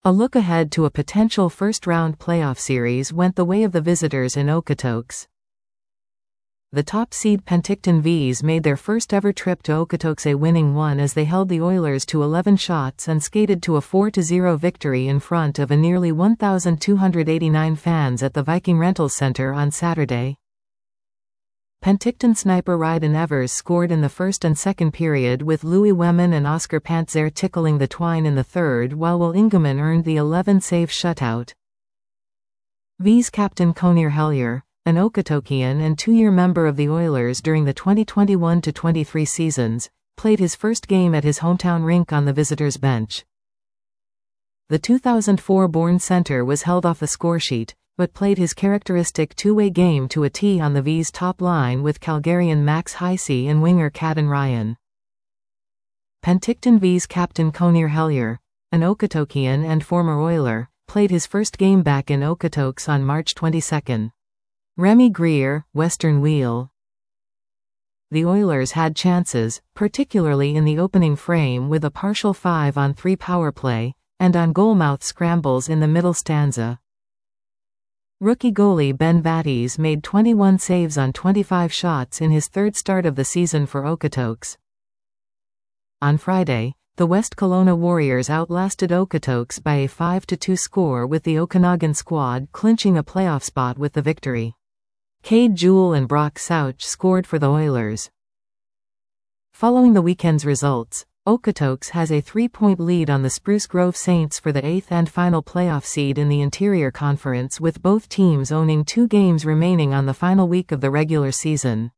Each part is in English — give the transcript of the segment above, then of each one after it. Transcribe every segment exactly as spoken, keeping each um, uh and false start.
A look ahead to a potential first-round playoff series went the way of the visitors in Okotoks. The top seed Penticton Vees made their first-ever trip to Okotoks, winning one as they held the Oilers to eleven shots and skated to a four to zero victory in front of a nearly one thousand two hundred eighty-nine fans at the Viking Rentals Center on Saturday. Penticton sniper Ryden Evers scored in the first and second period, with Louis Wemmen and Oscar Pantzer tickling the twine in the third, while Will Ingeman earned the eleven-save shutout. Vees captain Conir Hellier, an Okotokian and two-year member of the Oilers during the twenty twenty-one to twenty-three seasons, played his first game at his hometown rink on the visitors' bench. The two thousand four-born center was held off the scoresheet, but played his characteristic two-way game to a tee on the Vees' top line with Calgarian Max Heisey and winger Caden Ryan. Penticton Vees captain Conir Hellier, an Okotokian and former Oiler, played his first game back in Okotoks on March twenty-second. Remy Greer, Western Wheel. The Oilers had chances, particularly in the opening frame with a partial five on three power play, and on goalmouth scrambles in the middle stanza. Rookie goalie Ben Vatties made twenty-one saves on twenty-five shots in his third start of the season for Okotoks. On Friday, the West Kelowna Warriors outlasted Okotoks by a five to two score, with the Okanagan squad clinching a playoff spot with the victory. Cade Jewell and Brock Sauch scored for the Oilers. Following the weekend's results, Okotoks has a three-point lead on the Spruce Grove Saints for the eighth and final playoff seed in the Interior Conference, with both teams owning two games remaining on the final week of the regular season.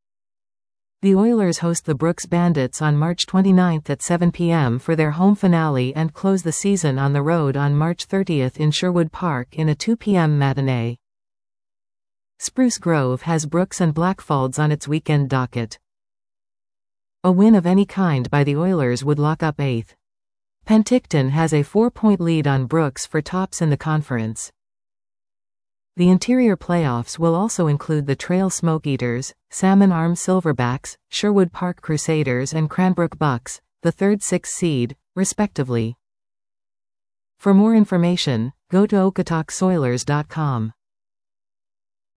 The Oilers host the Brooks Bandits on March twenty-ninth at seven p m for their home finale and close the season on the road on March thirtieth in Sherwood Park in a two p m matinee. Spruce Grove has Brooks and Blackfalds on its weekend docket. A win of any kind by the Oilers would lock up eighth. Penticton has a four-point lead on Brooks for tops in the conference. The interior playoffs will also include the Trail Smoke Eaters, Salmon Arm Silverbacks, Sherwood Park Crusaders and Cranbrook Bucks, the third sixth seed, respectively. For more information, go to okotoks oilers dot com.